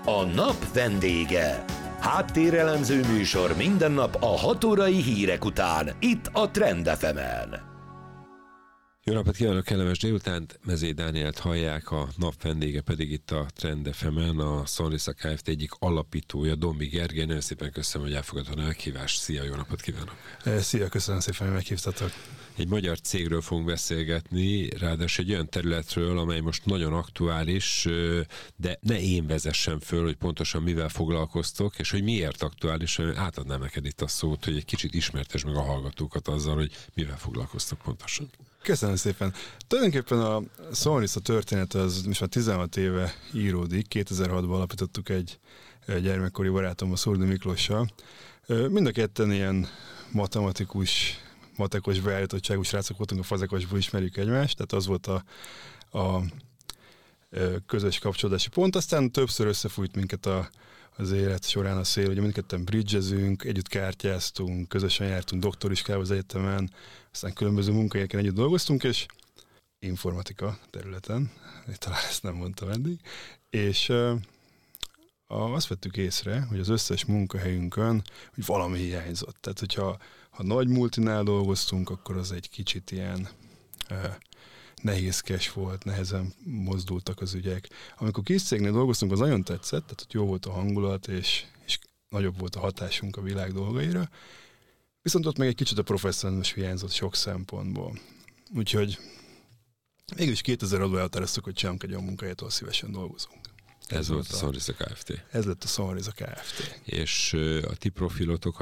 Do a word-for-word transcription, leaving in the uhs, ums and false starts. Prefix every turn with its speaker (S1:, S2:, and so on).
S1: A nap vendége. Háttérelemző műsor minden nap a hat órai hírek után, itt a Trend ef emen.
S2: Jó napot kívánok, kellemes délutánt! Mezei Dánielt hallják, a nap vendége pedig itt a Trend ef emen, a Sonrisa Kft. Egyik alapítója, Dombi Gergely. Nagyon szépen köszönöm, hogy elfogadta a meghívást. Szia, jó napot kívánok!
S3: Szia, köszönöm szépen, hogy meghívtatok.
S2: Egy magyar cégről fogunk beszélgetni, ráadásul egy olyan területről, amely most nagyon aktuális, de ne én vezessem föl, hogy pontosan mivel foglalkoztok, és hogy miért aktuális, átadnám neked itt a szót, hogy egy kicsit ismertesd meg a hallgatókat azzal, hogy mivel foglalkoztok pontosan.
S3: Köszönöm szépen. Tulajdonképpen a Sonrisa történet az most már tizenhat éve íródik. kétezer-hatban alapítottuk egy gyermekkori barátommal, Szurdi Miklóssal. Mind a ketten ilyen matematikus, matekos beállítottságú srácok voltunk, a fazekosból ismerjük egymást, tehát az volt a, a közös kapcsolódási pont. Aztán többször összefújt minket a, az élet során a szél, ugye mindketten bridgezünk, együtt kártyáztunk, közösen jártunk doktoriskába az egyetemen, aztán különböző munkahelyeken együtt dolgoztunk, és informatika területen, talán ezt nem mondtam eddig, és uh, azt vettük észre, hogy az összes munkahelyünkön hogy valami hiányzott. Tehát, hogyha ha nagy multinál dolgoztunk, akkor az egy kicsit ilyen uh, nehézkes volt, nehezen mozdultak az ügyek. Amikor kis cégnél dolgoztunk, az nagyon tetszett, tehát hogy jó volt a hangulat, és, és nagyobb volt a hatásunk a világ dolgaira, viszont ott meg egy kicsit a professzionalizmus hiányzott sok szempontból. Úgyhogy mégis kétezer-hatban elhatároztuk, hogy csinálunk egy olyan munkahelyet, ahol szívesen dolgozunk.
S2: Ez, ez volt a Sonrisa Kft.
S3: Ez lett a Sonrisa Kft.
S2: És a ti profilotok